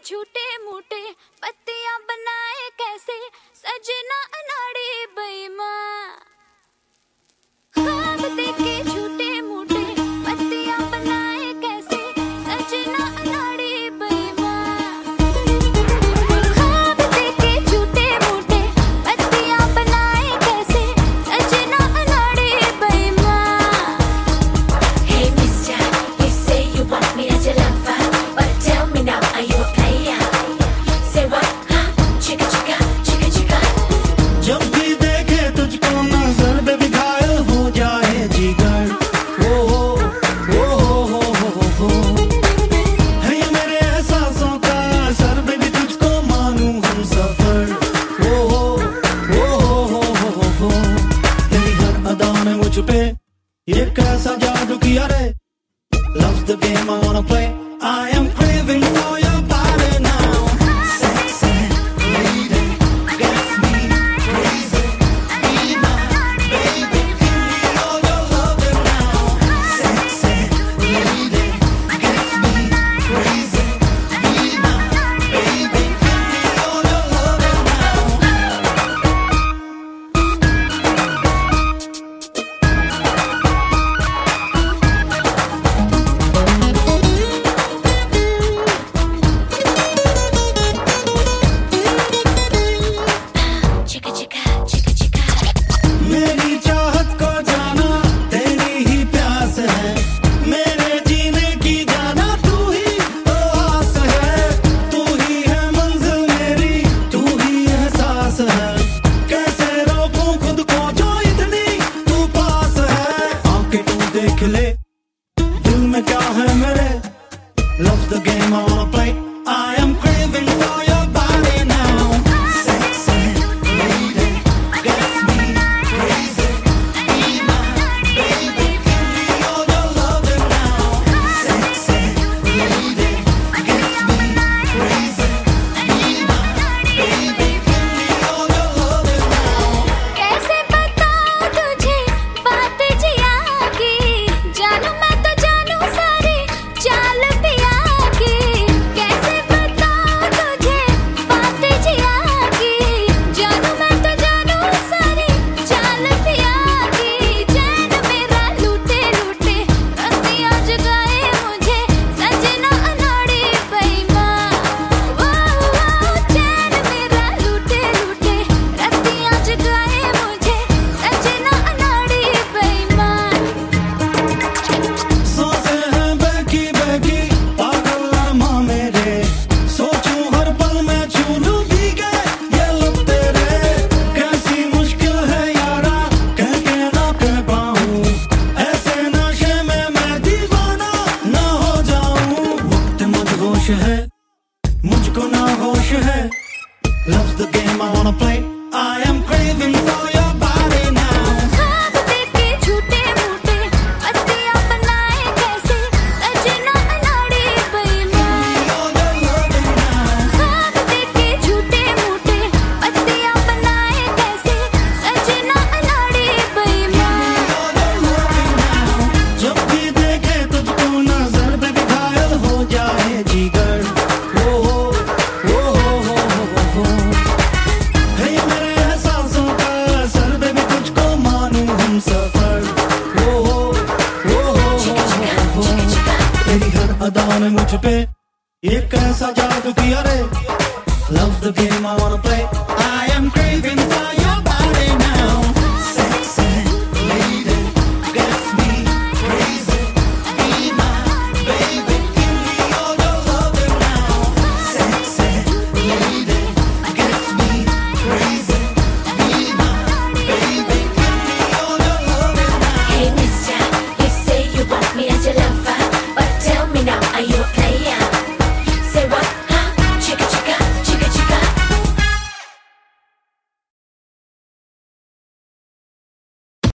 झूठे मूठे पत्तियां बनाए कैसे सजना अनाड़ी बेईमान। ख्वाब देखे झूठे मूठे पत्तियां बनाए कैसे सजना अनाड़ी बेईमान। ख्वाब देखे झूठे मूठे पत्तियां बनाए कैसे सजना अनाड़ी बेईमान। Hey mister, you say you want me as your lover, but tell me now, are you a player? Say what? Huh? Chicka chicka, chicka chicka. जब भी देखे तुझको नजर बेबी घायल हो जाए जिगर। हो है ये मेरे एहसासों का असर बेबी तुझको मानूं हम सफर। हो तेरी हर अदा ने मुझ पे ये कैसा जादू किया रे। Love's the game I wanna play. I am craving for your body now. Sexy lady, gets me crazy. Be my baby, give me all your loving now. Sexy lady, gets me crazy. Be my baby, give me all your loving now. Chicka chicka, chicka chicka. मेरी चाहत को जाना तेरी ही प्यास है। मेरे जीने की जाना तू ही तो आस है। तू ही है मंजिल मेरी, तू ही एहसास है। कैसे रोकूं खुद को जो इतनी तू पास है। आंखें तू देख ले दिल में क्या है मेरे। Love's the game I wanna play. I am craving for your body now. Sexy lady, gets me crazy. Be my baby, give me all your loving now. Sexy lady, gets me crazy. Be my baby, give me all your loving now. कैसे बताऊं तुझे बात जिया की, जानू मैं तो जानू सारी चाल पिया की। कैसे बताऊं तुझे बात जिया की, जानू मैं तो जानू सारी चाल पिया की। चैन मेरा लूटे लूटे रतियां जगाए मुझे सजना अनाड़ी बेईमान। चैन मेरा लूटे लूटे रतियां जगाए मुझे सजना अनाड़ी बेईमान। सांसें हैं बहकी बहकी पागल अरमा मेरे। सोचूं हर पल मैं छू लूं भीगे ये लब तेरे। कैसी मुश्किल है यारा कह के ना कह पाऊं। ऐसे नशे में मैं दीवाना ना हो जाऊं। वक्त मदहोश है मुझको ना होश है। Love's the game I wanna play. I am craving for your body now. ख्वाब देखे झूठे मूठे पत्तियां बनाए कैसे सजना अनाड़ी बेईमान। All your loving now. ख्वाब देखे झूठे मूठे पत्तियां बनाए कैसे सजना अनाड़ी बेईमान। जब भी देखे तुझको नजर बेबी घायल हो जाए जिगर। हो है ये मेरे एहसासों का असर बेबी तुझको मानूं हम सफर। तेरी हर अदा ने मुझ पे ये कैसा जादू किया रे। Love's the game I wanna play. I am craving for your body now. Sexy lady, gets me crazy. Be my baby, give me all your loving now. Sexy lady, gets me crazy. Be my baby, give me all your loving now. Hey mister, you say you want me as your lover, but tell me now, are you a player?